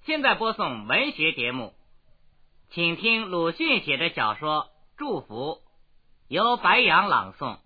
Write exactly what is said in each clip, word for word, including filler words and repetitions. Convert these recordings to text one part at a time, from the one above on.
现在播送文学节目，请听鲁迅写的小说《祝福》，由白杨朗诵。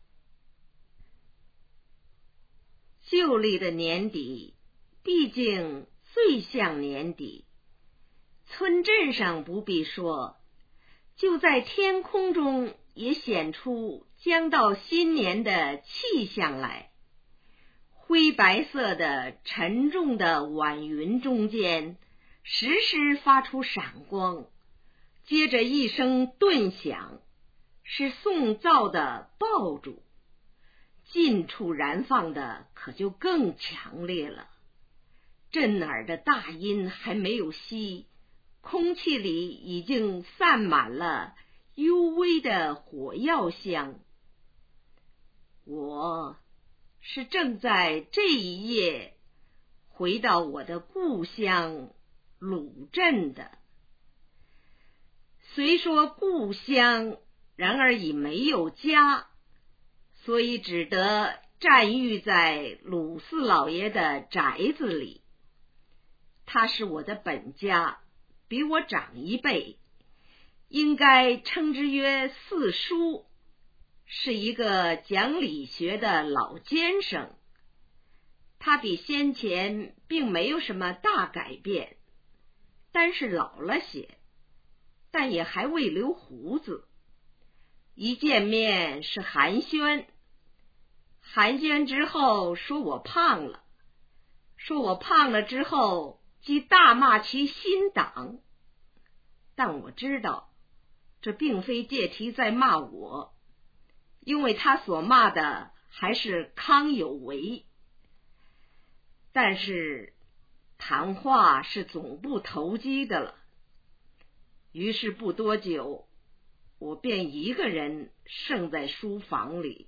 旧历的年底，毕竟最像年底。村镇上不必说，就在天空中也显出将到新年的气象来。灰白色的沉重的晚云中间，时时发出闪光，接着一声顿响，是送灶的爆竹，近处燃放的可就更强烈了。震耳的大音还没有息，空气里已经散满了幽微的火药香。我是正在这一夜回到我的故乡鲁镇的。虽说故乡，然而已没有家，所以只得暂寓在鲁四老爷的宅子里。他是我的本家，比我长一辈，应该称之曰四叔，是一个讲理学的老先生。他比先前并没有什么大改变，但是老了些，但也还未留胡子。一见面是寒暄，寒暄之后说我胖了，说我胖了之后即大骂其新党。但我知道这并非借题在骂我，因为他所骂的还是康有为。但是谈话是总不投机的了，于是不多久，我便一个人剩在书房里。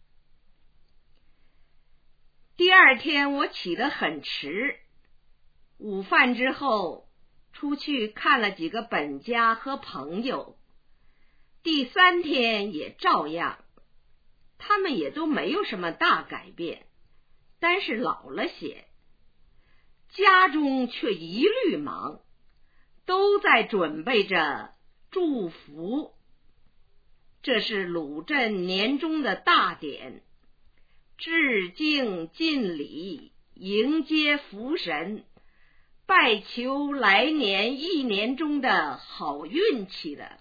第二天我起得很迟，午饭之后出去看了几个本家和朋友。第三天也照样，他们也都没有什么大改变，但是老了些。家中却一律忙，都在准备着祝福。这是鲁镇年中的大典，致敬尽礼，迎接福神，拜求来年一年中的好运气的。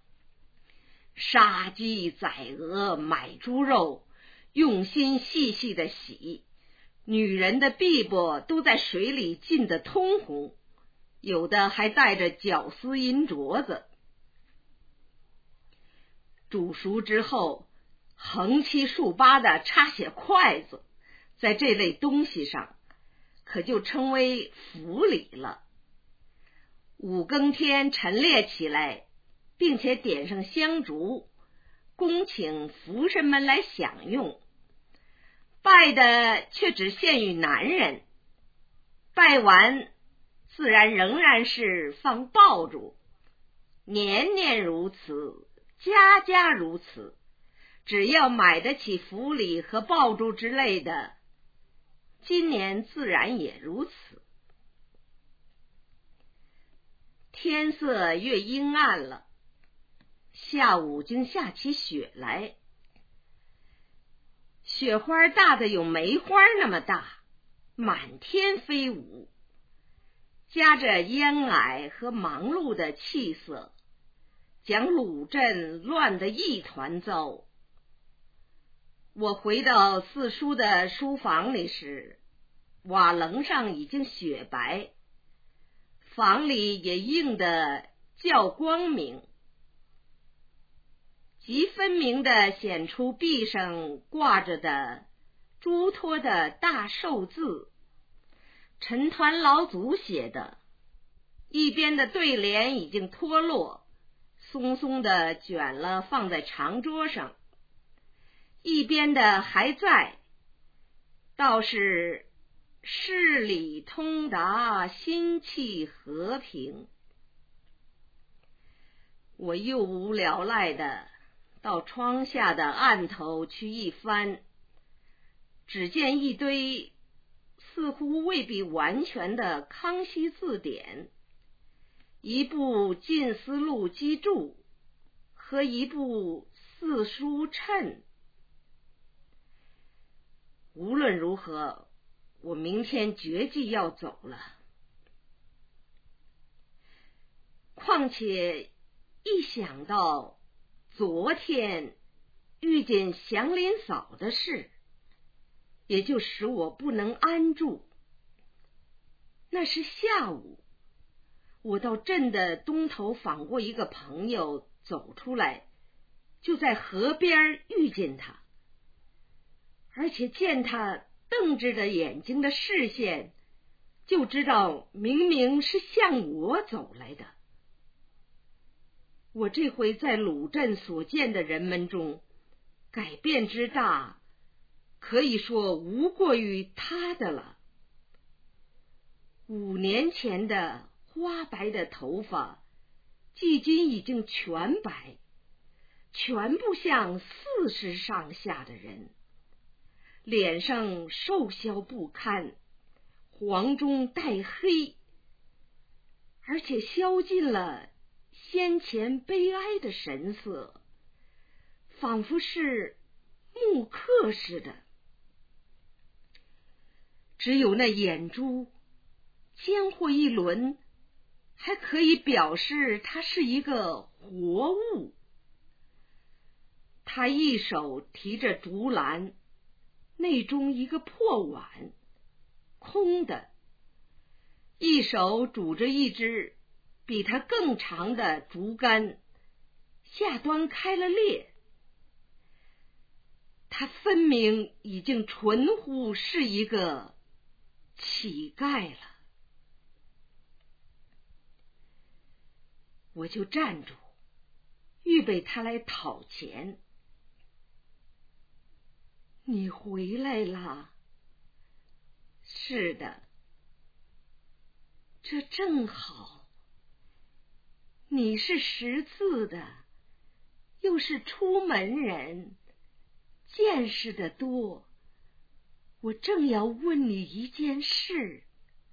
杀鸡宰鹅，买猪肉，用心细细的洗，女人的臂膊都在水里浸得通红，有的还带着绞丝银镯子。煮熟之后，横七竖八的插些筷子，在这类东西上可就称为福礼了。五更天陈列起来，并且点上香烛，恭请福神们来享用。拜的却只限于男人，拜完自然仍然是放爆竹，年年如此，家家如此。只要买得起福礼和爆竹之类的，今年自然也如此。天色越阴暗了，下午竟下起雪来。雪花大的有梅花那么大，满天飞舞，夹着烟霭和忙碌的气色，将鲁镇乱得一团糟。我回到四叔的书房里时，瓦楞上已经雪白，房里也映得较光明，极分明地显出壁上挂着的朱托的大寿字，陈团老祖写的。一边的对联已经脱落，松松的卷了放在长桌上，一边的还在，倒是事理通达，心气和平。我又无聊赖的到窗下的案头去一翻，只见一堆似似乎未必完全的《康熙字典》，一部《近思录机注》和一部《四书谶》。无论如何，我明天决计要走了。况且一想到昨天遇见祥林嫂的事，也就使我不能安住。那是下午，我到镇的东头访过一个朋友，走出来就在河边遇见他，而且见他瞪着的眼睛的视线，就知道明明是向我走来的。我这回在鲁镇所见的人们中，改变之大，可以说无过于他的了。五年前的花白的头发，距今已经全白，全部像四十上下的人，脸上瘦削不堪，黄中带黑，而且消尽了先前悲哀的神色，仿佛是木刻似的。只有那眼珠间或一轮，还可以表示他是一个活物。他一手提着竹篮，内中一个破碗，空的，一手拄着一只比他更长的竹竿，下端开了裂。他分明已经纯乎是一个乞丐了。我就站住，预备他来讨钱。你回来了？是的，这正好。你是识字的，又是出门人，见识的多。我正要问你一件事。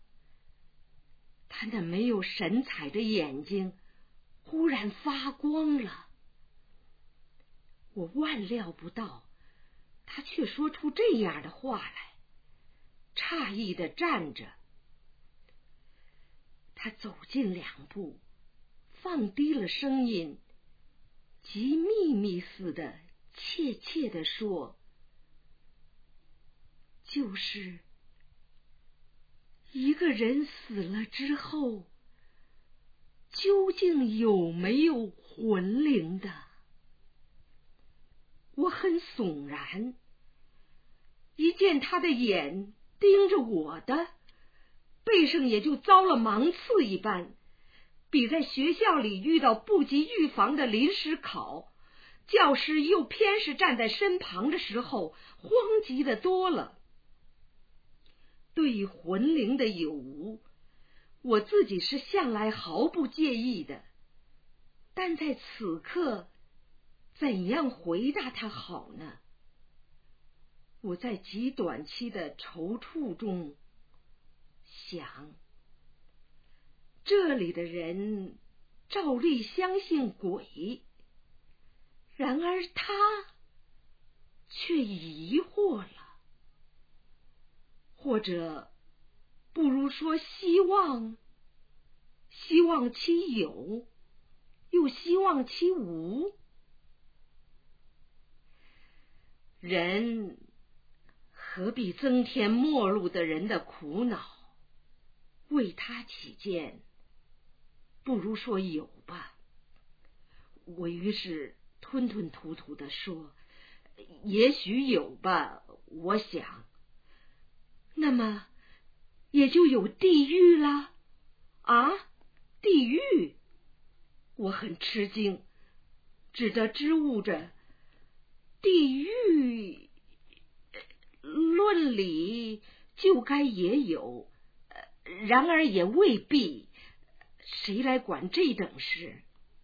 他那没有神采的眼睛忽然发光了。我万料不到他却说出这样的话来，诧异地站着。他走近两步，放低了声音，极秘密似的怯怯地说，就是一个人死了之后，究竟有没有魂灵的？我很悚然，一见他的眼盯着我的，背上也就遭了芒刺一般，比在学校里遇到不及预防的临时考，教师又偏是站在身旁的时候慌急的多了。对于魂灵的有无，我自己是向来毫不介意的，但在此刻怎样回答他好呢？我在极短期的踌躇中想，这里的人照例相信鬼，然而他却疑惑了，或者不如说希望，希望其有，又希望其无。人何必增添陌路的人的苦恼？为他起见，不如说有吧。我于是吞吞吐吐地说，也许有吧，我想。那么也就有地狱了啊？地狱？我很吃惊，只得支吾着，地狱论理就该也有，然而也未必，谁来管这等事？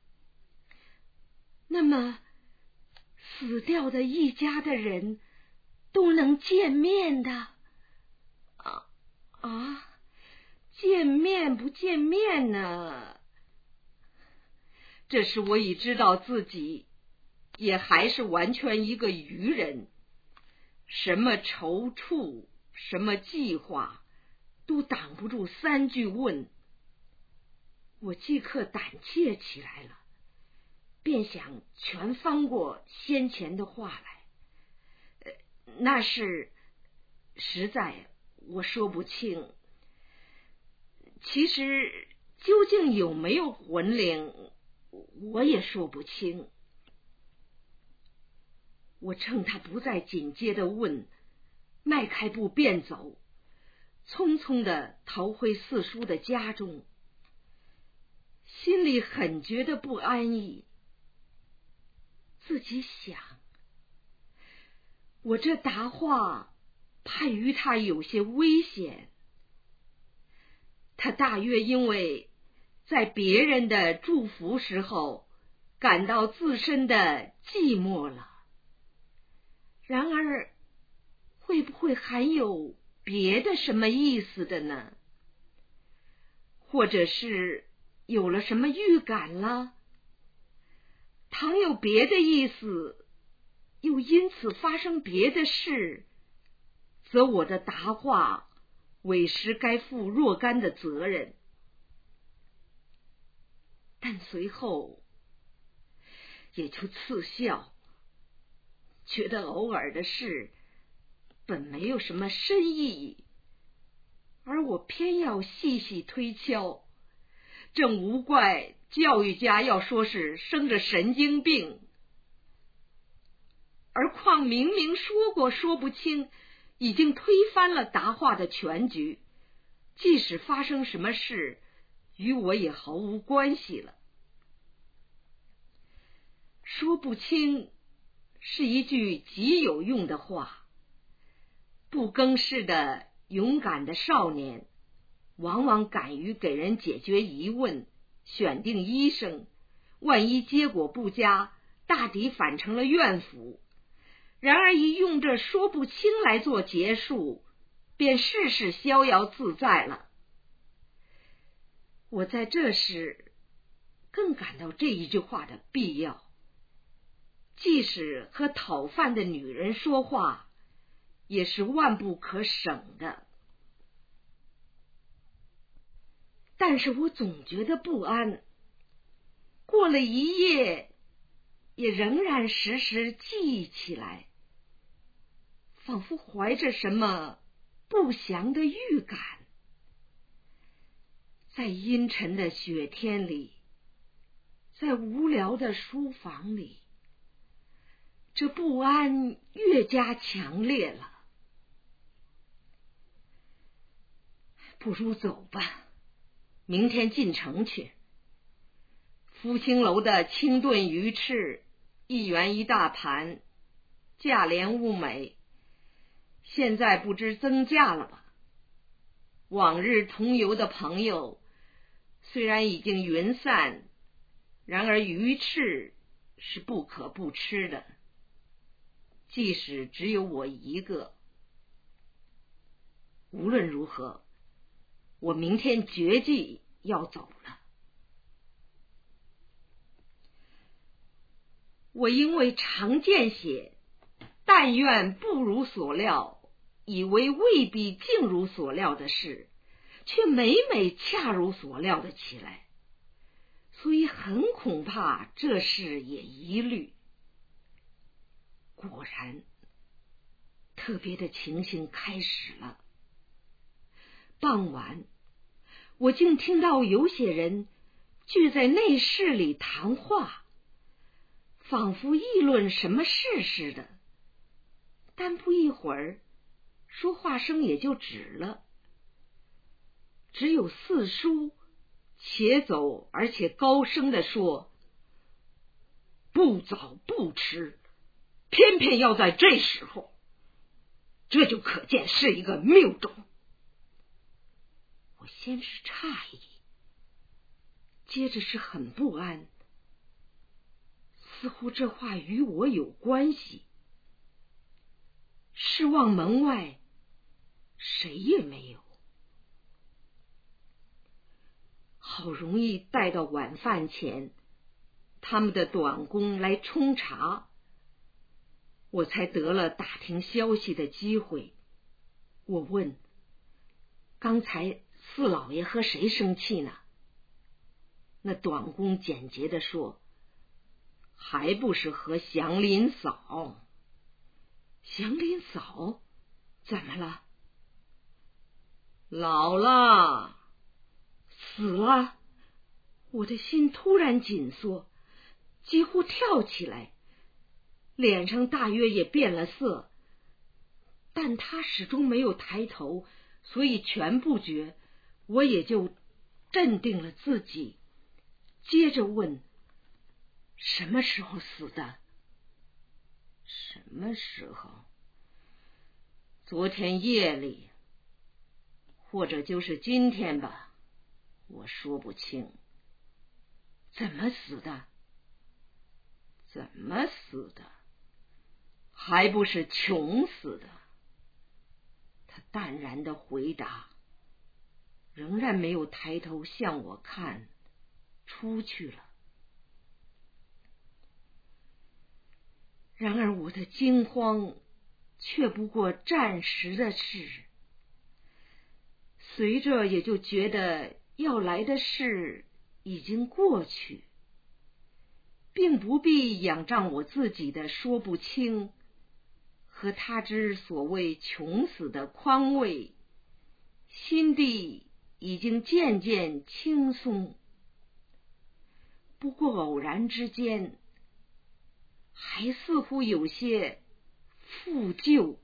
那么死掉的一家的人都能见面的？啊面不见面呢？这时我已知道自己也还是完全一个愚人，什么踌躇，什么计划，都挡不住三句问。我即刻胆怯起来了，便想全翻过先前的话来。呃、那是实在我说不清，其实究竟有没有魂灵，我也说不清。我趁他不再紧接的问，迈开步便走，匆匆的逃回四叔的家中，心里很觉得不安逸。自己想，我这答话怕于他有些危险，他大约因为在别人的祝福时候感到自身的寂寞了。然而会不会还有别的什么意思的呢？或者是有了什么预感了？倘有别的意思，又因此发生别的事，则我的答话委实该负若干的责任。但随后也就嗤笑，觉得偶尔的事本没有什么深意，而我偏要细细推敲，正无怪教育家要说是生着神经病。而况明明说过说不清，已经推翻了答话的全局，即使发生什么事，与我也毫无关系了。说不清是一句极有用的话，不更事的勇敢的少年，往往敢于给人解决疑问，选定医生，万一结果不佳，大抵反成了怨妇。然而一用这说不清来做结束，便事事逍遥自在了。我在这时更感到这一句话的必要，即使和讨饭的女人说话，也是万不可省的。但是我总觉得不安，过了一夜，也仍然时时记忆起来，仿佛怀着什么不祥的预感。在阴沉的雪天里，在无聊的书房里，这不安越加强烈了。不如走吧，明天进城去。福兴楼的清炖鱼翅一元一大盘，价廉物美，现在不知增价了吧？往日同游的朋友虽然已经云散，然而鱼翅是不可不吃的，即使只有我一个。无论如何，我明天决计要走了。我因为常见些但愿不如所料，以为未必尽如所料的事，却每每恰如所料的起来，所以很恐怕这事也疑虑。果然，特别的情形开始了。傍晚，我竟听到有些人聚在内室里谈话，仿佛议论什么事似的，但不一会儿，说话声也就止了。只有四叔且走而且高声地说：“不早不迟，偏偏要在这时候，这就可见是一个谬种。”我先是诧异，接着是很不安，似乎这话与我有关系。视望门外，谁也没有。 好容易待到晚饭前，他们的短工来冲茶，我才得了打听消息的机会。我问：刚才四老爷和谁生气呢？那短工简洁地说：还不是和祥林嫂。祥林嫂怎么了？老了，死了。我的心突然紧缩，几乎跳起来，脸上大约也变了色，但他始终没有抬头，所以全不觉，我也就镇定了自己，接着问：什么时候死的？什么时候？昨天夜里，或者就是今天吧，我说不清。怎么死的？怎么死的？还不是穷死的。他淡然的回答，仍然没有抬头向我看，出去了。然而我的惊慌却不过暂时的事，随着也就觉得要来的事已经过去，并不必仰仗我自己的说不清和他之所谓穷死的宽慰，心地已经渐渐轻松。不过偶然之间，还似乎有些负疚。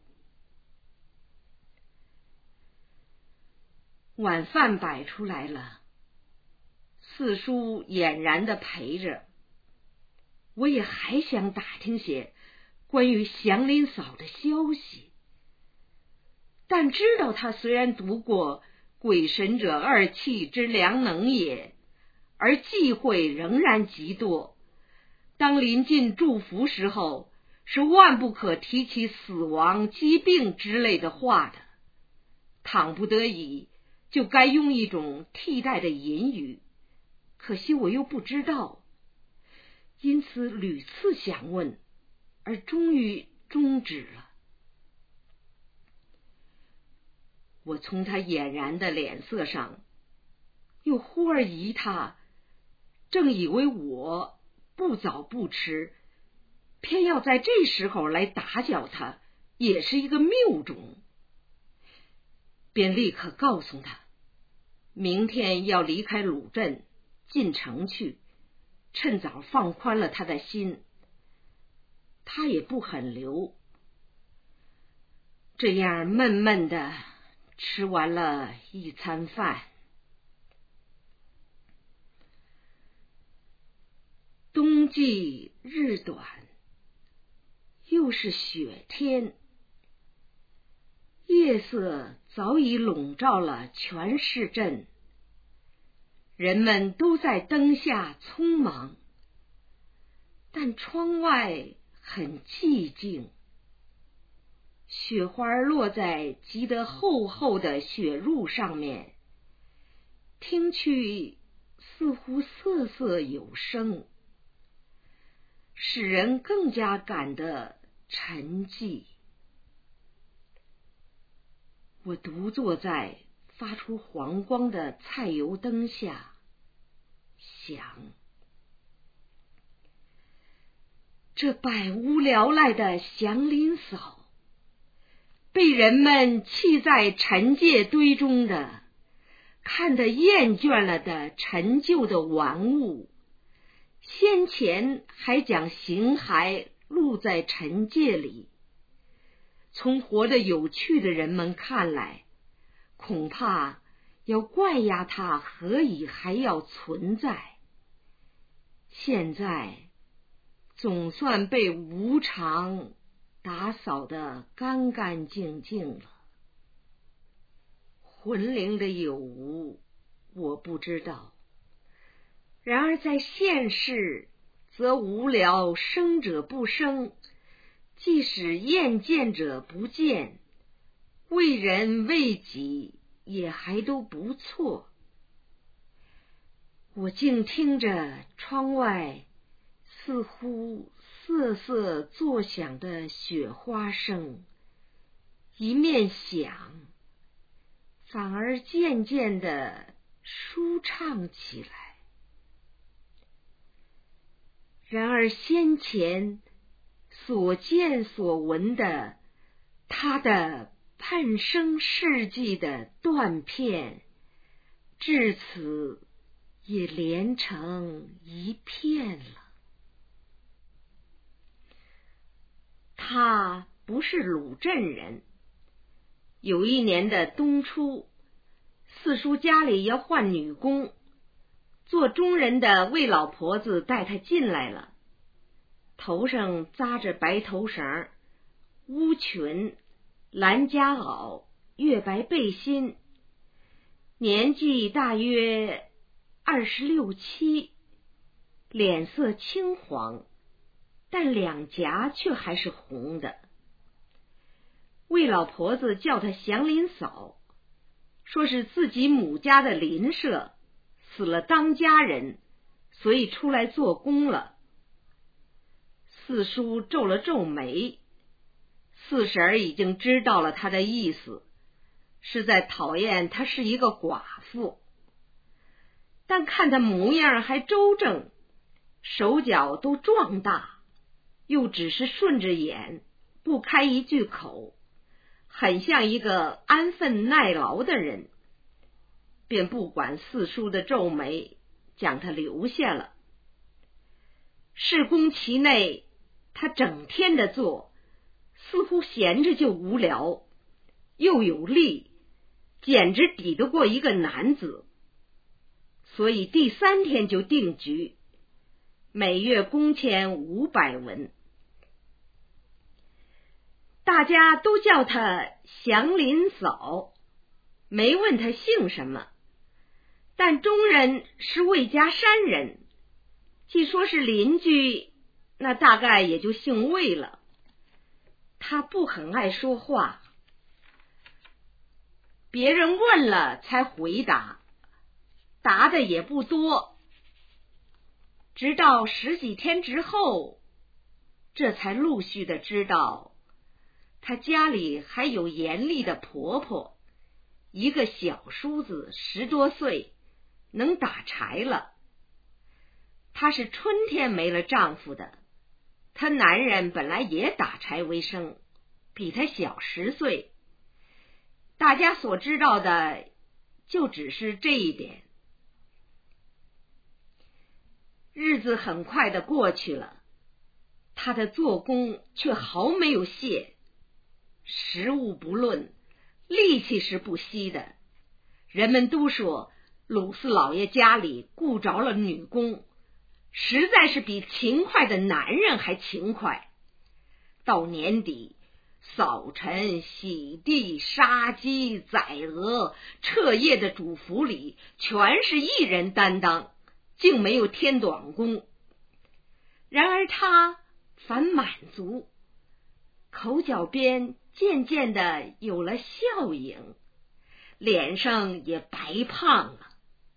晚饭摆出来了，四叔俨然的陪着，我也还想打听些关于祥林嫂的消息，但知道他虽然读过鬼神者二气之良能也，而忌讳仍然极多，当临近祝福时候，是万不可提起死亡、疾病之类的话的，倘不得已就该用一种替代的隐语，可惜我又不知道，因此屡次想问，而终于终止了。我从他俨然的脸色上又忽而疑他，正以为我不早不迟，偏要在这时候来打搅他，也是一个谬种，便立刻告诉他，明天要离开鲁镇进城去，趁早放宽了他的心。他也不很留，这样闷闷的吃完了一餐饭。冬季日短，又是雪天，夜色早已笼罩了全市镇，人们都在灯下匆忙，但窗外很寂静，雪花落在积得厚厚的雪褥上面，听去似乎瑟瑟有声，使人更加感得沉寂。我独坐在发出黄光的菜油灯下，想，这百无聊赖的祥林嫂，被人们弃在陈界堆中的，看得厌倦了的陈旧的玩物，先前还将形骸露在陈界里，从活得有趣的人们看来，恐怕要怪压它何以还要存在。现在总算被无常打扫得干干净净了。魂灵的有无我不知道，然而在现世则无聊生者不生，即使厌见者不见，为人为己也还都不错。 我静听着窗外似乎瑟瑟作响的雪花声，一面响，反而渐渐地舒畅起来。然而先前所见所闻的他的半生事迹的断片，至此也连成一片了。他不是鲁镇人。有一年的冬初，四叔家里要换女工，做中人的魏老婆子带他进来了，头上扎着白头绳，乌裙、蓝夹袄、月白背心，年纪大约二十六七，脸色青黄，但两颊却还是红的。魏老婆子叫她祥林嫂，说是自己母家的邻舍死了当家人，所以出来做工了。四叔皱了皱眉，四婶儿已经知道了他的意思，是在讨厌他是一个寡妇，但看他模样还周正，手脚都壮大，又只是顺着眼，不开一句口，很像一个安分耐劳的人，便不管四叔的皱眉，将他留下了。事工其内，他整天的做，似乎闲着就无聊，又有力，简直抵得过一个男子。所以第三天就定局，每月工钱五百文。大家都叫他祥林嫂，没问他姓什么，但中人是魏家山人，既说是邻居，那大概也就姓魏了。他不很爱说话，别人问了才回答，答的也不多，直到十几天之后，这才陆续的知道他家里还有严厉的婆婆，一个小叔子十多岁，能打柴了。她是春天没了丈夫的，她男人本来也打柴为生，比她小十岁。大家所知道的就只是这一点。日子很快的过去了，她的做工却毫没有懈，食物不论，力气是不惜的。人们都说鲁四老爷家里雇着了女工，实在是比勤快的男人还勤快。到年底，扫尘、洗地、杀鸡、宰鹅，彻夜的主仆里全是一人担当，竟没有添短工。然而他反满足，口角边渐渐的有了笑影，脸上也白胖了。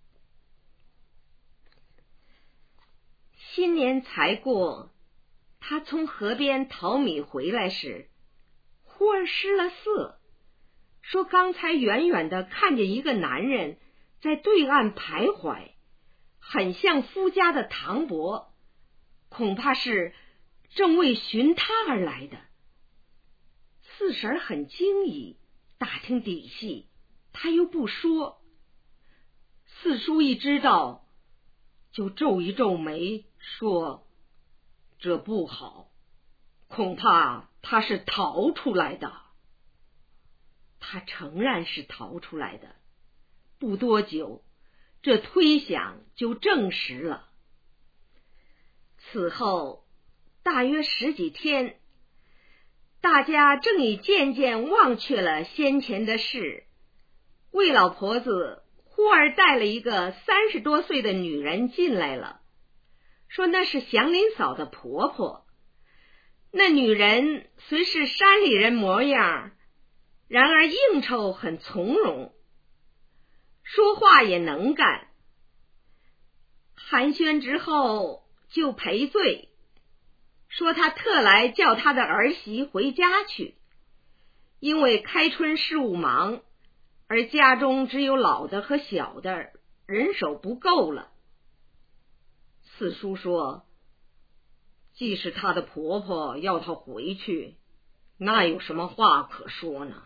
新年才过，他从河边淘米回来时，忽而失了色，说刚才远远的看见一个男人在对岸徘徊，很像夫家的唐伯，恐怕是正为寻他而来的。四婶很惊疑，打听底细，他又不说。四叔一知道，就皱一皱眉，说这不好，恐怕他是逃出来的。他诚然是逃出来的，不多久，这推想就证实了。此后大约十几天，大家正已渐渐忘却了先前的事。魏老婆子忽而带了一个三十多岁的女人进来了，说那是祥林嫂的婆婆。那女人虽是山里人模样，然而应酬很从容，说话也能干。 寒暄之后就赔罪，说他特来叫他的儿媳回家去，因为开春事务忙，而家中只有老的和小的，人手不够了。四叔说，即使她的婆婆要她回去，那有什么话可说呢？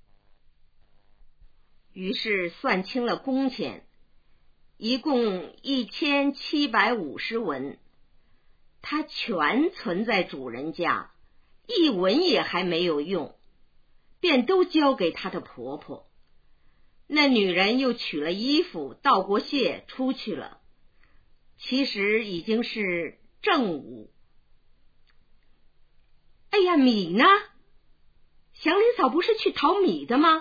于是算清了工钱，一共一千七百五十文，她全存在主人家，一文也还没有用，便都交给她的婆婆。那女人又取了衣服，道过谢出去了。其实已经是正午。哎呀，米呢？祥林嫂不是去讨米的吗？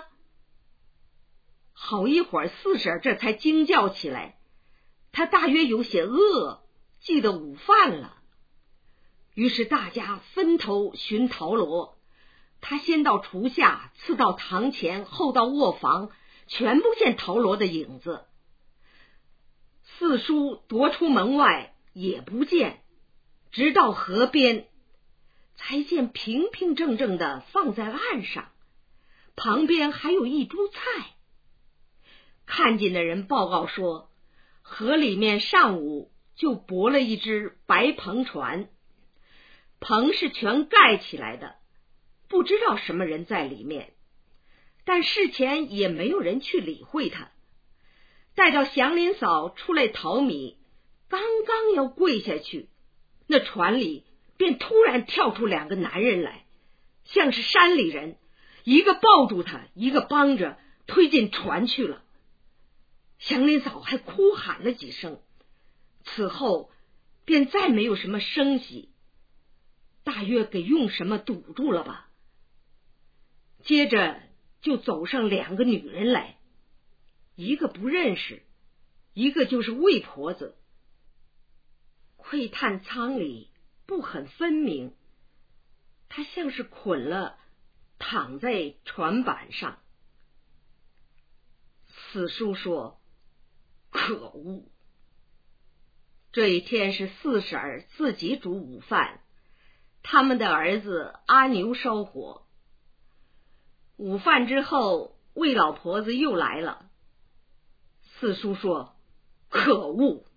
好一会儿，四婶这才惊叫起来，她大约有些饿，记得午饭了。于是大家分头寻陶罗，他先到厨下，次到堂前，后到卧房，全不见陶罗的影子。四叔踱出门外也不见，直到河边，才见平平正正的放在岸上，旁边还有一株菜。看见的人报告说，河里面上午就泊了一只白篷船，篷是全盖起来的，不知道什么人在里面，但事前也没有人去理会他。待到祥林嫂出来淘米，刚刚要跪下去，那船里便突然跳出两个男人来，像是山里人，一个抱住他，一个帮着推进船去了。祥林嫂还哭喊了几声，此后便再没有什么声息，大约给用什么堵住了吧。接着就走上两个女人来，一个不认识，一个就是魏婆子。窥探舱里不很分明，她像是捆了，躺在船板上。四叔说，可恶！这一天是四婶儿自己煮午饭，他们的儿子阿牛烧火。午饭之后，魏老婆子又来了。四叔说，可恶！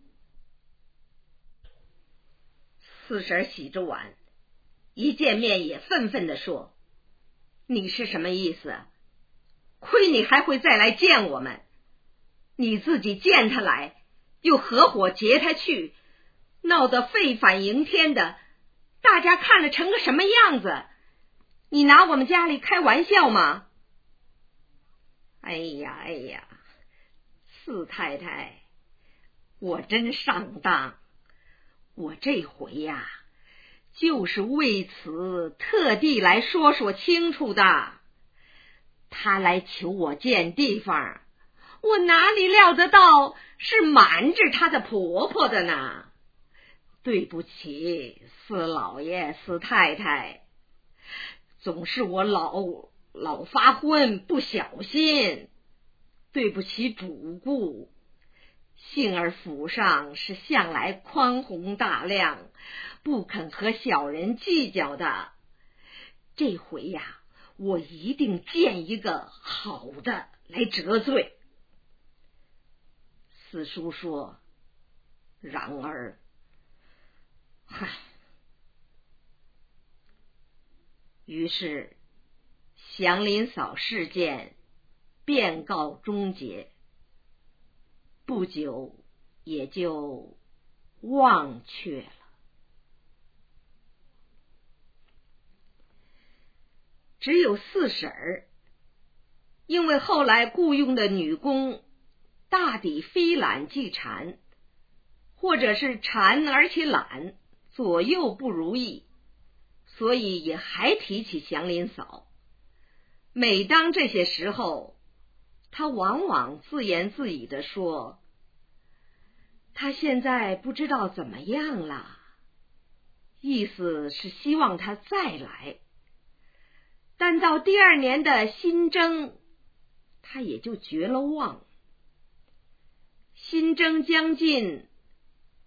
四婶洗着碗，一见面也愤愤地说，你是什么意思？亏你还会再来见我们，你自己见他来，又合伙劫他去，闹得废反迎天的，大家看了成个什么样子？你拿我们家里开玩笑吗？哎呀哎呀，四太太，我真上当，我这回呀，就是为此特地来说说清楚的。他来求我见地方，我哪里料得到是瞒着他的婆婆的呢？对不起，四老爷四太太，总是我老老发昏不小心，对不起主顾。幸而府上是向来宽宏大量，不肯和小人计较的，这回呀，我一定见一个好的来折罪。四叔说，然而唉。于是祥林嫂事件便告终结，不久也就忘却了。只有四婶儿，因为后来雇佣的女工大抵非懒即馋，或者是馋而且懒，左右不如意，所以也还提起祥林嫂。每当这些时候，他往往自言自语地说，他现在不知道怎么样了，意思是希望他再来。但到第二年的新征，他也就绝了望。新征将近，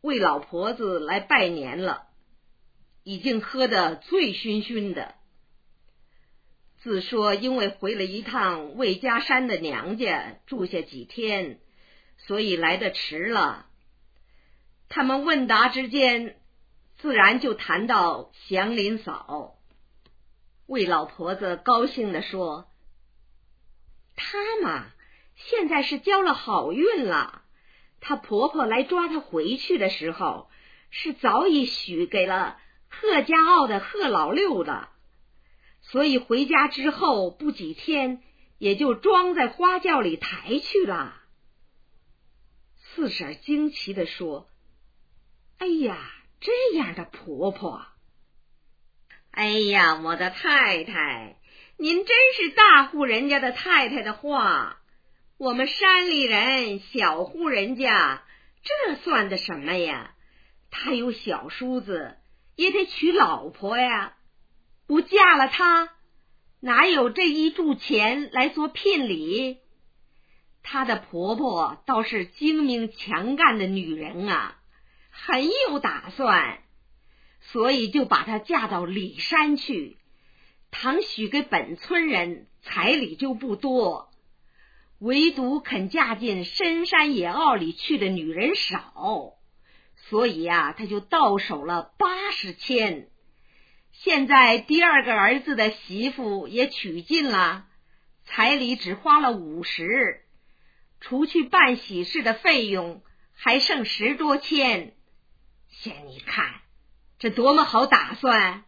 魏老婆子来拜年了，已经喝得醉醺醺的。自说因为回了一趟魏家山的娘家住下几天，所以来得迟了。他们问答之间，自然就谈到祥林嫂。魏老婆子高兴地说：她嘛，现在是交了好运了。她婆婆来抓她回去的时候，是早已许给了贺家坳的贺老六的，所以回家之后不几天，也就装在花轿里抬去了。四婶惊奇地说：哎呀，这样的婆婆！哎呀，我的太太，您真是大户人家的太太的话，我们山里人小户人家，这算得什么呀？他有小叔子，也得娶老婆呀，不嫁了他，哪有这一柱钱来做聘礼？她的婆婆倒是精明强干的女人啊，很有打算，所以就把她嫁到里山去。倘许给本村人，彩礼就不多，唯独肯嫁进深山野坳里去的女人少，所以啊，他就到手了八十千。现在第二个儿子的媳妇也娶进了，彩礼只花了五十，除去办喜事的费用，还剩十多千。现你看，这多么好打算！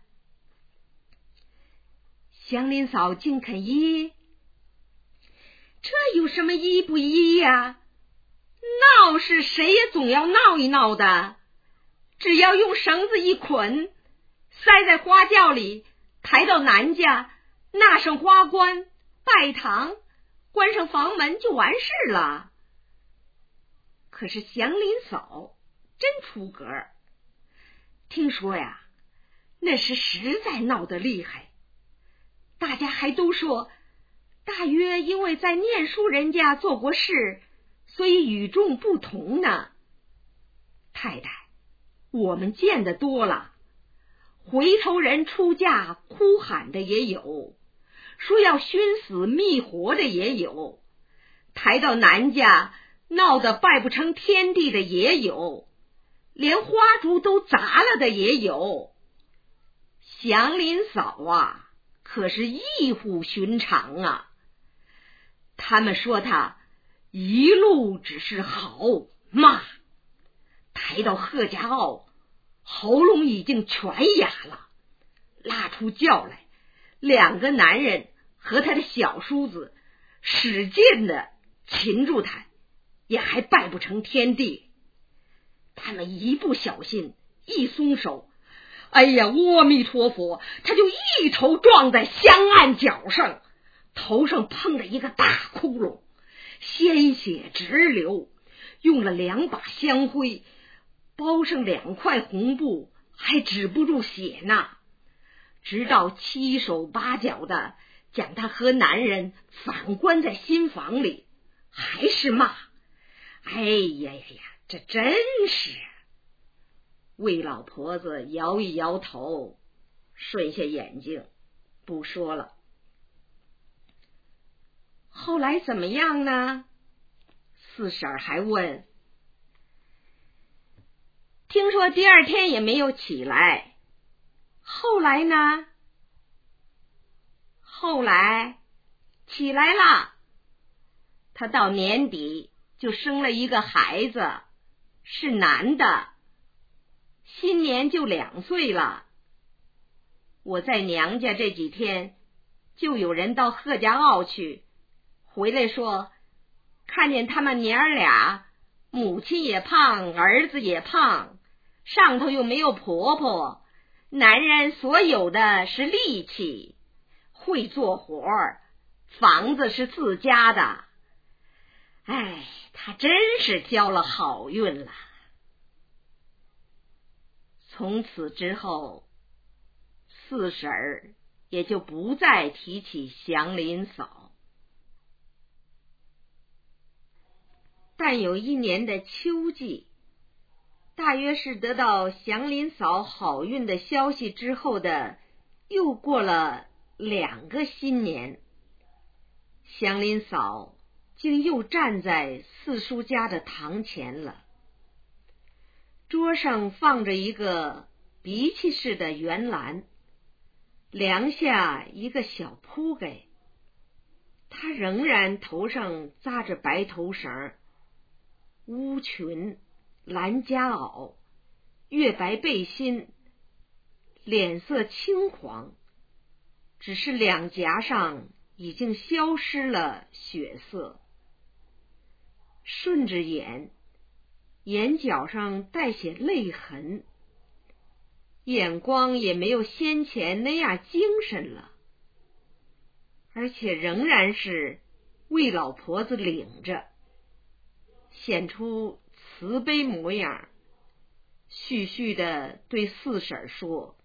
祥林嫂竟肯依，这有什么依不依呀？闹是谁也总要闹一闹的，只要用绳子一捆，塞在花轿里，抬到南家，纳上花冠，拜堂，关上房门就完事了。可是祥林嫂真出格，听说呀，那时实在闹得厉害，大家还都说大约因为在念书人家做过事，所以与众不同呢。太太，我们见得多了，回头人出嫁哭喊的也有，说要熏死灭活的也有，抬到南家闹得拜不成天地的也有，连花烛都砸了的也有。祥林嫂啊，可是异乎寻常啊。他们说他一路只是好骂，抬到贺家坳，喉咙已经全哑了，拉出轿来，两个男人和他的小叔子使劲的擒住他，也还拜不成天地。他们一不小心，一松手，哎呀，阿弥陀佛，他就一头撞在香案脚上，头上碰了一个大窟窿，鲜血直流，用了两把香灰包上两块红布，还止不住血呢。直到七手八脚的将他和男人反关在新房里，还是骂。哎呀呀呀，这真是！魏老婆子摇一摇头，顺下眼睛，不说了。后来怎么样呢？四婶还问。听说第二天也没有起来。后来呢？后来起来了，他到年底就生了一个孩子，是男的，新年就两岁了。我在娘家这几天，就有人到贺家坳去，回来说看见他们娘儿俩，母亲也胖，儿子也胖，上头又没有婆婆，男人所有的是力气，会做活，房子是自家的。哎，他真是交了好运了。从此之后，四婶儿也就不再提起祥林嫂。但有一年的秋季， 大约是得到祥林嫂好运的消息之后的又过了两个新年，祥林嫂竟又站在四叔家的堂前了。桌上放着一个鼻涕似的圆篮，梁下一个小铺盖，他仍然头上扎着白头绳，乌裙、蓝夹袄、月白背心，脸色青黄，只是两颊上已经消失了血色，顺着眼，眼角上带些泪痕，眼光也没有先前那样精神了，而且仍然是为老婆子领着，显出慈悲模样，絮絮的对四婶说：“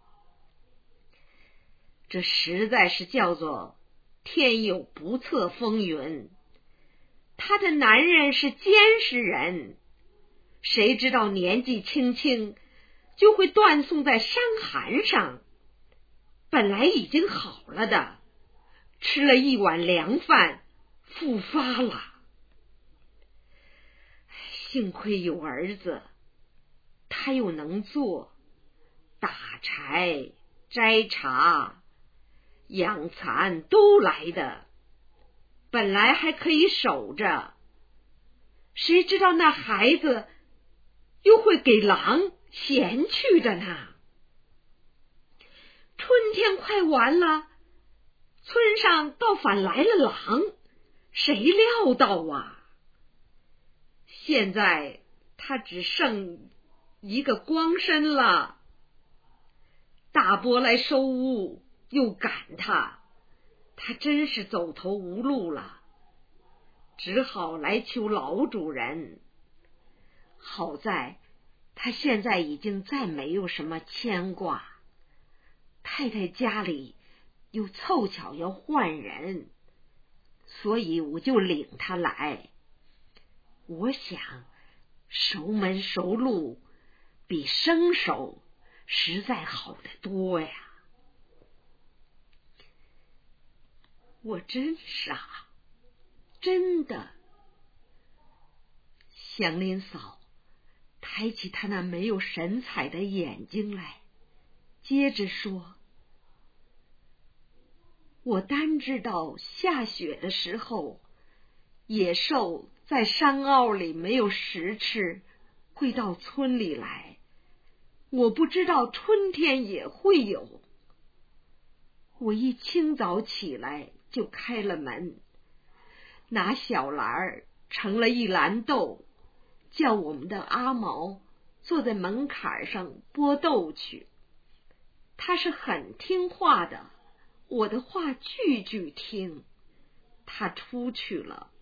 这实在是叫做天有不测风云，他的男人是监视人，谁知道年纪轻轻就会断送在伤寒上，本来已经好了的，吃了一碗凉饭复发了。幸亏有儿子，他又能做，打柴、摘茶、养蚕都来的，本来还可以守着，谁知道那孩子又会给狼衔去的呢？春天快完了，村上倒反来了狼，谁料到啊？现在他只剩一个光身了。大伯来收屋，又赶他，他真是走投无路了，只好来求老主人。好在他现在已经再没有什么牵挂，太太家里又凑巧要换人，所以我就领他来。我想熟门熟路比生熟实在好得多呀。我真傻，真的。祥林嫂抬起她那没有神采的眼睛来，接着说：我单知道下雪的时候，野兽在山坳里没有食吃，会到村里来，我不知道春天也会有。我一清早起来就开了门，拿小篮盛了一篮豆，叫我们的阿毛坐在门槛上剥豆去。他是很听话的，我的话句句听。他出去了，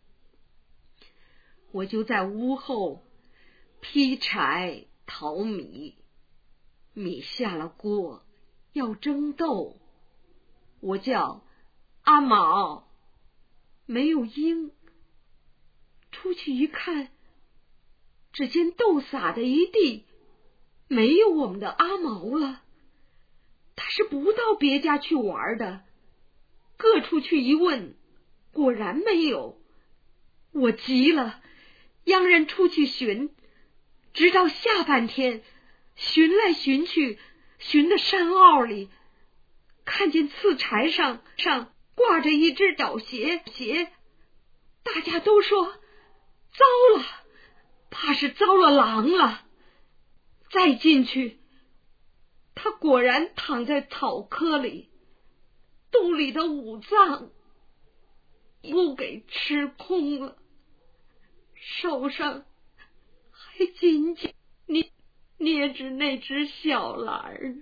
我就在屋后劈柴淘米，米下了锅要蒸豆，我叫阿毛，没有应。出去一看，只见豆撒的一地，没有我们的阿毛了。他是不到别家去玩的，各处去一问，果然没有。我急了，央人出去寻，直到下半天，寻来寻去，寻到山坳里，看见刺柴上上挂着一只倒鞋鞋，大家都说糟了，怕是遭了狼了。再进去，他果然躺在草窠里，肚里的五脏都给吃空了，手上还紧紧捏捏着那只小篮儿。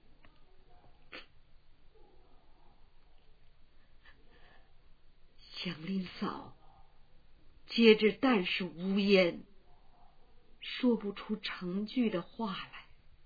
祥林嫂接着但是无言，说不出成句的话来。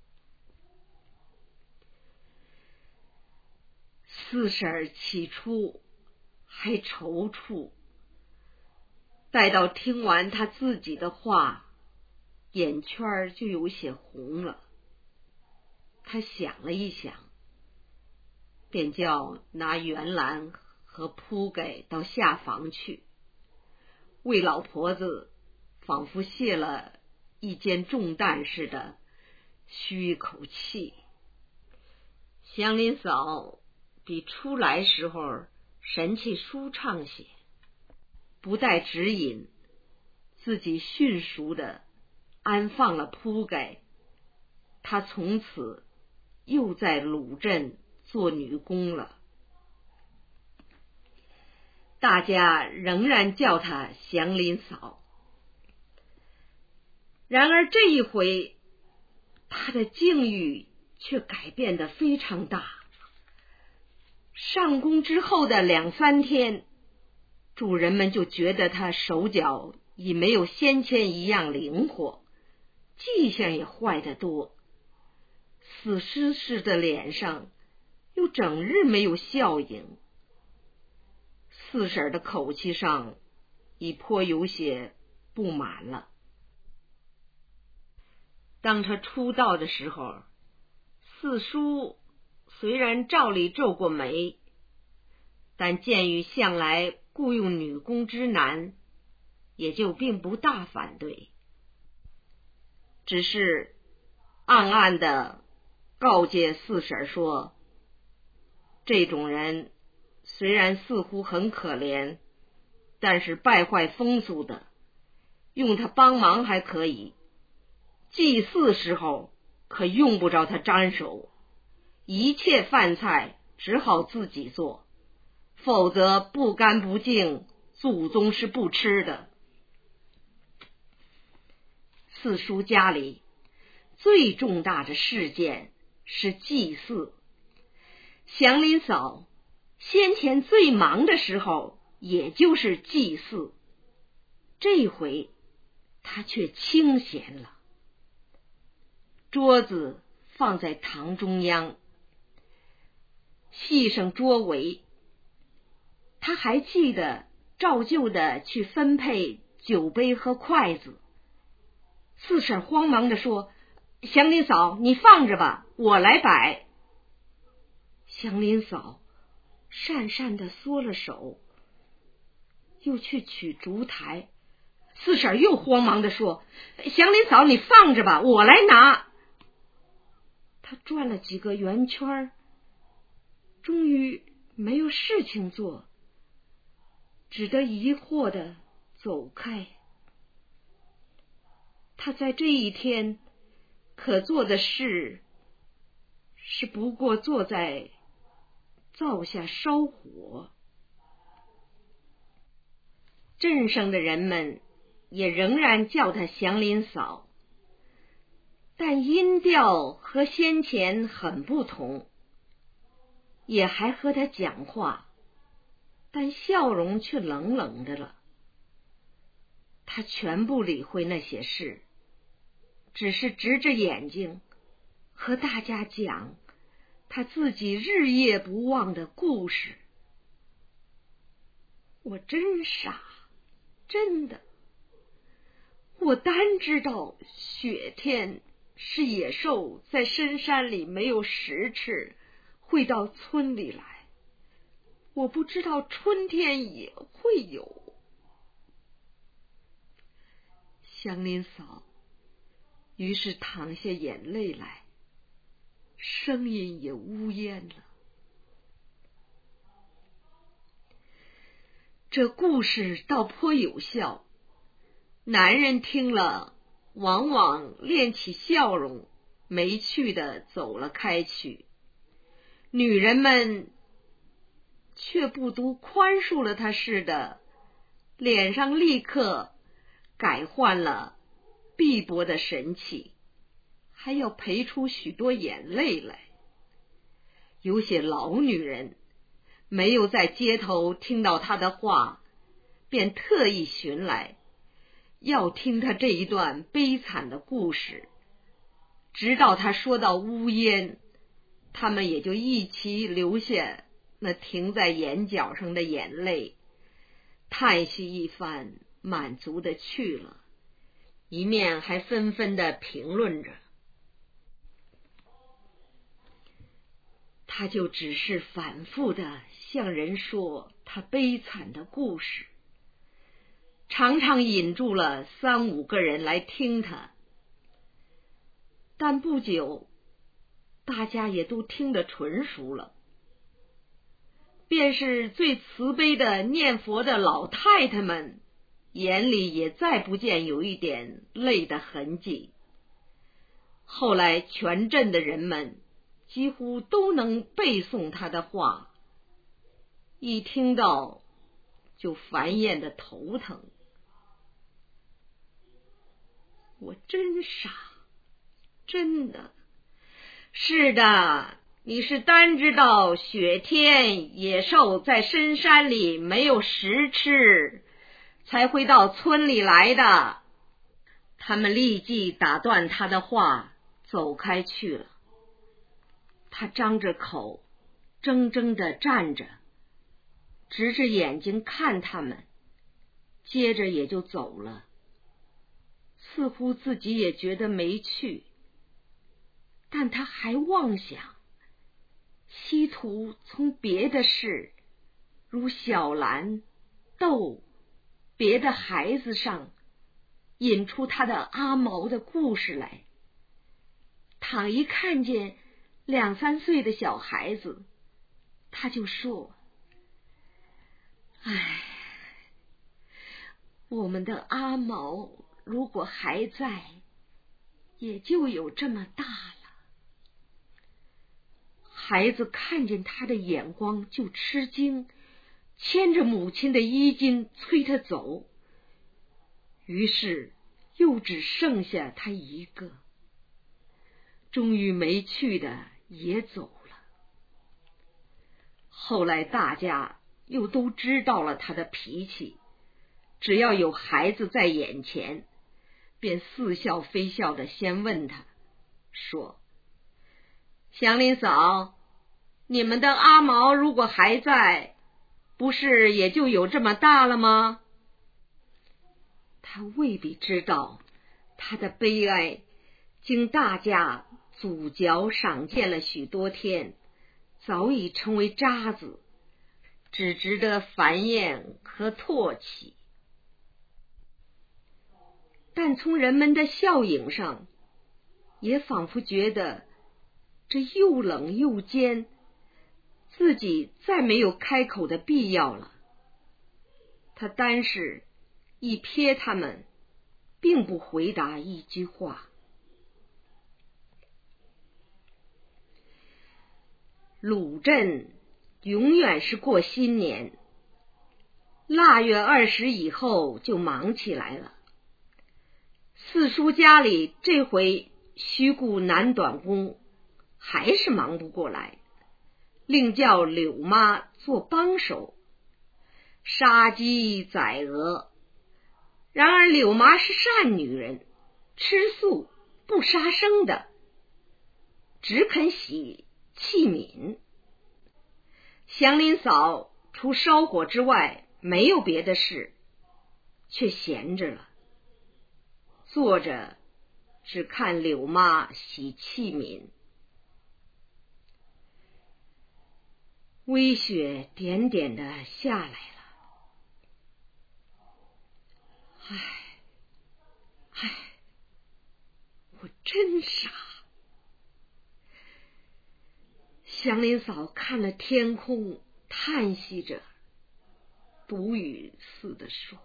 四婶起初还踌躇，待到听完他自己的话， 眼圈就有些红了。他想了一想，便叫拿圆篮和铺盖到下房去，为老婆子仿佛卸了一件重担似的吁一口气。祥林嫂比出来时候神气舒畅些，不带指引，自己迅速的安放了铺盖。她从此又在鲁镇做女工了。大家仍然叫她祥林嫂。然而这一回，她的境遇却改变得非常大。上工之后的两三天，主人们就觉得她手脚已没有先前一样灵活，记性也坏得多，死尸似的脸上又整日没有笑影。四婶的口气上已颇有些不满了。当他出道的时候，四叔虽然照例皱过眉，但鉴于向来雇用女工之难，也就并不大反对，只是暗暗的告诫四婶说，这种人虽然似乎很可怜，但是败坏风俗的，用他帮忙还可以，祭祀时候可用不着他沾手，一切饭菜只好自己做，否则不干不净，祖宗是不吃的。四叔家里最重大的事件是祭祀，祥林嫂先前最忙的时候也就是祭祀，这回他却清闲了。桌子放在堂中央，系上桌围，他还记得照旧的去分配酒杯和筷子。四婶慌忙地说，祥林嫂你放着吧，我来摆。祥林嫂讪讪地缩了手，又去取烛台。四婶又慌忙地说，祥林嫂你放着吧，我来拿。他转了几个圆圈，终于没有事情做，只得疑惑地走开。他在这一天可做的事，是不过坐在灶下烧火。镇上的人们也仍然叫他祥林嫂，但音调和先前很不同，也还和他讲话，但笑容却冷冷的了。他全不理会那些事，只是直着眼睛和大家讲他自己日夜不忘的故事。我真傻，真的，我单知道雪天是野兽在深山里没有食吃，会到村里来，我不知道春天也会有。祥林嫂于是淌下眼泪来，声音也呜咽了。这故事倒颇有效，男人听了往往敛起笑容，没趣的走了开去，女人们却不独宽恕了他似的，脸上立刻改换了碧薄的神气，还要赔出许多眼泪来。有些老女人没有在街头听到他的话，便特意寻来，要听他这一段悲惨的故事。直到他说到乌烟，他们也就一起流下那停在眼角上的眼泪，叹息一番，满足的去了， 一面还纷纷的评论着。他就只是反复的向人说他悲惨的故事，常常引住了三五个人来听他。但不久，大家也都听得纯熟了，便是最慈悲的念佛的老太太们，眼里也再不见有一点泪的痕迹。后来全镇的人们几乎都能背诵他的话，一听到就烦厌的头疼。我真傻，真的。是的，你是单知道雪天野兽在深山里没有食吃，才会到村里来的。他们立即打断他的话，走开去了。他张着口，怔怔地站着，直着眼睛看他们，接着也就走了。似乎自己也觉得没趣，但他还妄想，希图从别的事，如小兰、豆、别的孩子上，引出他的阿毛的故事来。倘一看见两三岁的小孩子，他就说：唉，我们的阿毛如果还在，也就有这么大了。孩子看见他的眼光就吃惊，牵着母亲的衣襟催他走，于是又只剩下他一个，终于没趣的也走了。后来大家又都知道了他的脾气，只要有孩子在眼前，便似笑非笑的先问他，说：祥林嫂，你们的阿毛如果还在，不是也就有这么大了吗？他未必知道，他的悲哀经大家咀嚼赏见了许多天，早已成为渣子，只值得繁衍和唾弃。但从人们的笑影上，也仿佛觉得这又冷又尖，自己再没有开口的必要了。他单是一瞥他们，并不回答一句话。鲁镇永远是过新年，腊月二十以后就忙起来了。四叔家里这回虚顾男短工，还是忙不过来，另叫柳妈做帮手，杀鸡宰鹅。然而柳妈是善女人，吃素不杀生的，只肯洗器皿。祥林嫂除烧火之外没有别的事，却闲着了，坐着只看柳妈洗器皿。微雪点点的下来了。唉唉，我真傻。祥林嫂看了天空，叹息着，独语似的说：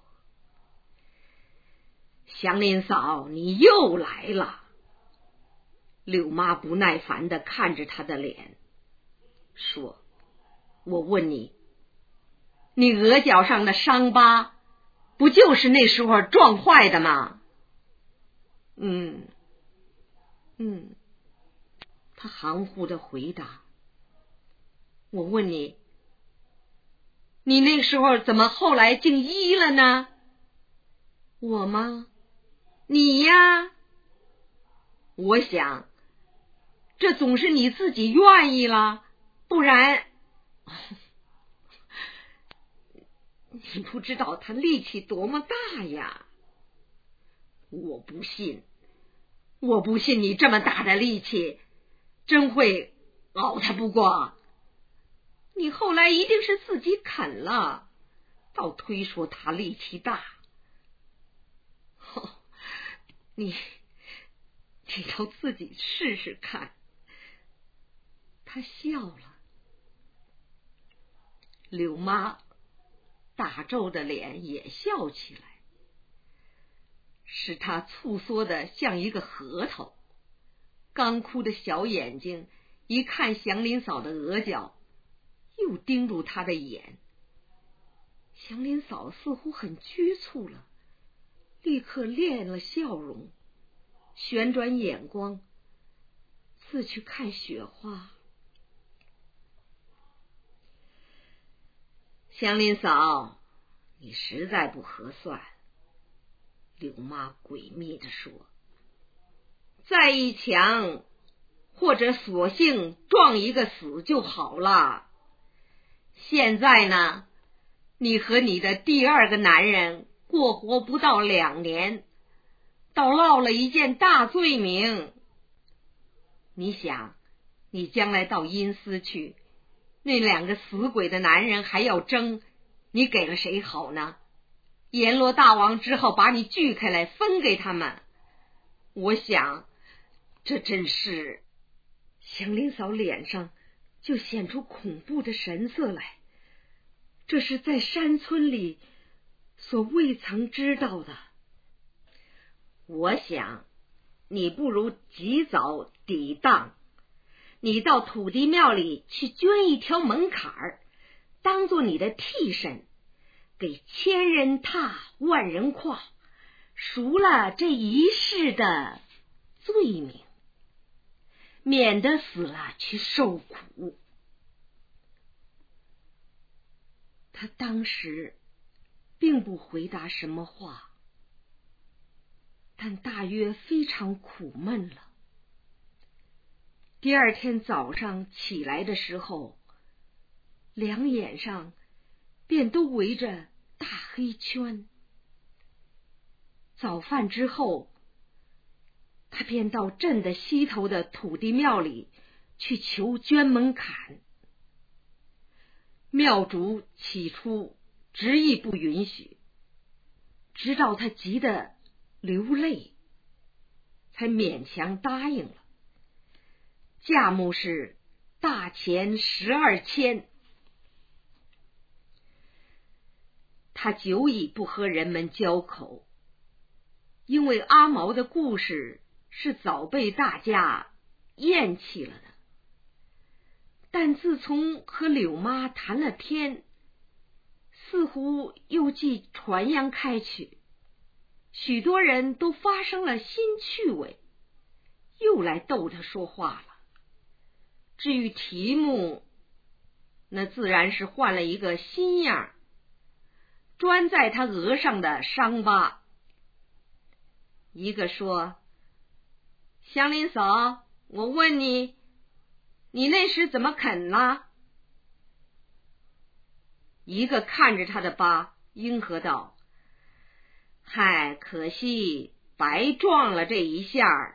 祥林嫂，你又来了。柳妈不耐烦地看着她的脸，说：我问你，你额角上的伤疤不就是那时候撞坏的吗？嗯嗯，他含糊的回答。我问你，你那时候怎么后来竟医了呢？我吗？你呀？我想这总是你自己愿意了，不然你不知道他力气多么大呀。 我不信，我不信你这么大的力气，真会熬他不过。你后来一定是自己啃了，倒推说他力气大。哦，你你倒自己试试看。他笑了。柳妈大皱的脸也笑起来，使他蹙缩的像一个核桃，刚哭的小眼睛一看祥林嫂的额角，又盯住他的眼。祥林嫂似乎很拘促了，立刻敛了笑容，旋转眼光，自去看雪花。祥林嫂，你实在不合算。柳妈诡秘地说，再一抢，或者索性撞一个死就好了。现在呢，你和你的第二个男人过活不到两年，倒落了一件大罪名。你想，你将来到阴司去，那两个死鬼的男人还要争，你给了谁好呢？阎罗大王只好把你锯开来分给他们。我想这真是……祥林嫂脸上就显出恐怖的神色来，这是在山村里所未曾知道的。我想你不如及早抵当，你到土地庙里去捐一条门槛儿，当做你的替身，给千人踏万人跨，赎了这一世的罪名，免得死了去受苦。他当时并不回答什么话，但大约非常苦闷了。第二天早上起来的时候，两眼上便都围着大黑圈。早饭之后，他便到镇的西头的土地庙里去求捐门槛。庙主起初执意不允许，直到他急得流泪，才勉强答应了。价目是大钱十二千。他久已不和人们交口，因为阿毛的故事是早被大家厌弃了的。但自从和柳妈谈了天，似乎又既传扬开去，许多人都发生了新趣味，又来逗他说话了。至于题目，那自然是换了一个新样，专在他额上的伤疤。一个说，祥林嫂，我问你，你那时怎么啃了？一个看着他的疤，应和道，嗨，可惜白撞了这一下儿。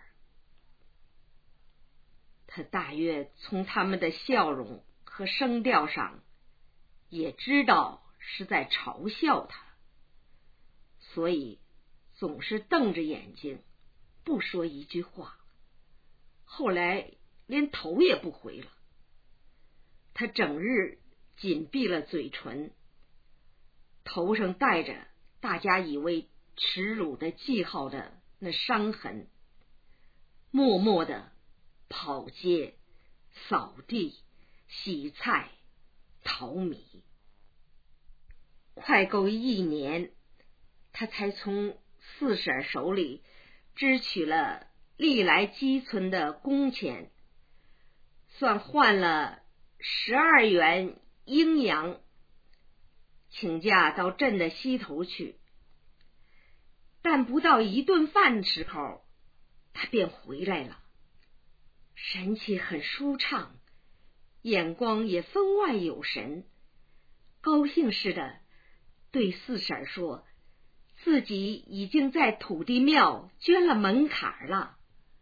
他大约从他们的笑容和声调上也知道是在嘲笑他，所以总是瞪着眼睛不说一句话，后来连头也不回了。他整日紧闭了嘴唇，头上带着大家以为耻辱的记号的那伤痕，默默的跑街、扫地、洗菜、淘米。快够一年，他才从四婶手里支取了历来积存的工钱，算换了十二元阴阳，请假到镇的西头去。但不到一顿饭的时候，他便回来了，神气很舒畅，眼光也分外有神，高兴似的对四婶说自己已经在土地庙捐了门槛了。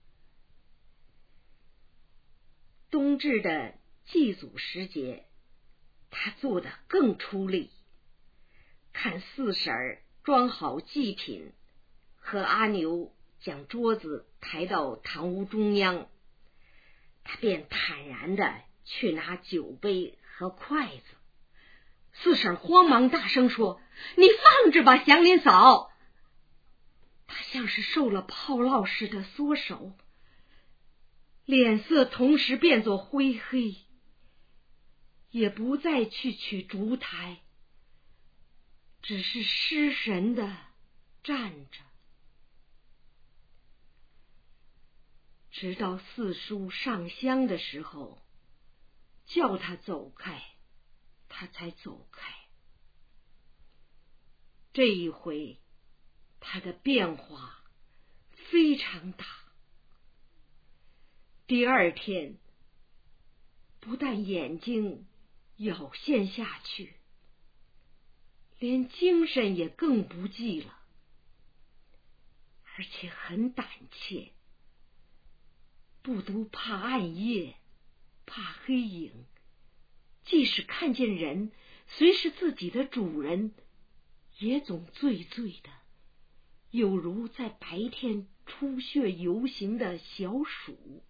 冬至的祭祖时节，他做得更出力，看四婶儿装好祭品，和阿牛将桌子抬到堂屋中央，他便坦然地去拿酒杯和筷子。四婶慌忙大声说：“你放着吧，祥林嫂！”他像是受了炮烙似的缩手，脸色同时变作灰黑，也不再去取烛台，只是失神的站着。直到四叔上香的时候，叫他走开，他才走开。这一回他的变化非常大。第二天，不但眼睛咬陷下去，连精神也更不济了，而且很胆怯，不独怕暗夜，怕黑影，即使看见人，虽是自己的主人，也总醉醉的，有如在白天出穴游行的小鼠。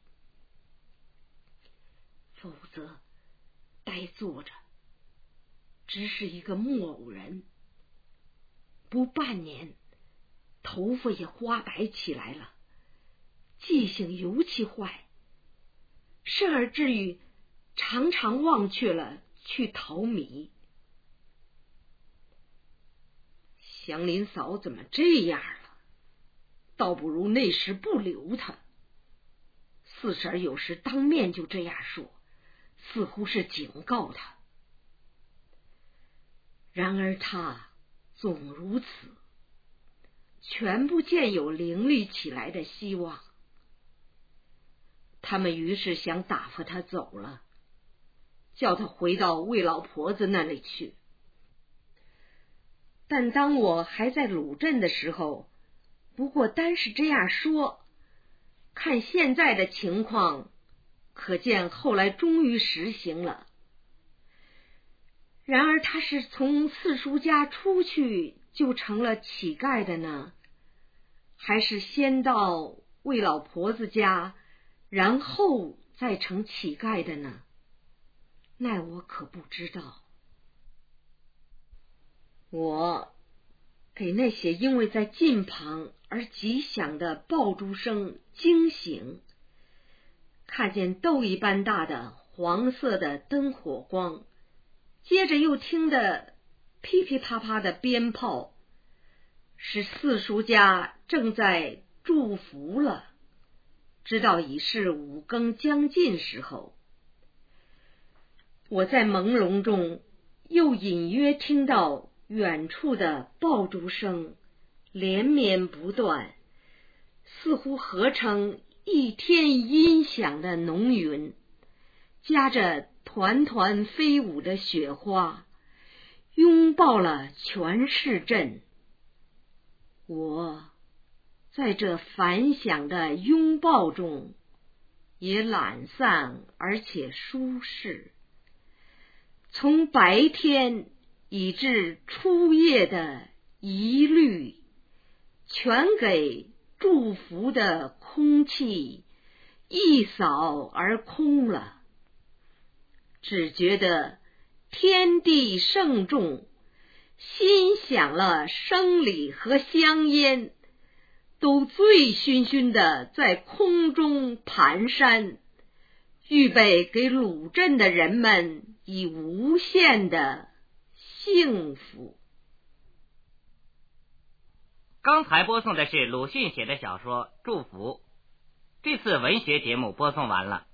否则呆坐着，只是一个木偶人。不半年，头发也花白起来了，记性尤其坏，甚而至于常常忘却了去淘米。祥林嫂怎么这样了？倒不如那时不留他。四婶有时当面就这样说，似乎是警告他。然而他总如此，全不见有凌厉起来的希望。他们于是想打发他走了，叫他回到魏老婆子那里去。但当我还在鲁镇的时候，不过单是这样说，看现在的情况，可见后来终于实行了。然而他是从四叔家出去就成了乞丐的呢，还是先到魏老婆子家，然后再成乞丐的呢？那我可不知道。我给那些因为在近旁而极响的爆竹声惊醒，看见豆一般大的黄色的灯火光，接着又听得噼噼啪啪的鞭炮，是四叔家正在祝福了，直到已是五更将近时候。我在朦胧中又隐约听到远处的爆竹声连绵不断，似乎合成一天音响的浓云，夹着团团飞舞的雪花，拥抱了全市镇。我在这反响的拥抱中也懒散而且舒适，从白天以至初夜的疑虑，全给祝福的空气一扫而空了。只觉得天地盛众，心响了生理和香烟，都醉醺醺的在空中蹒跚，预备给鲁镇的人们以无限的幸福。 刚才播送的是鲁迅写的小说《祝福》，这次文学节目播送完了。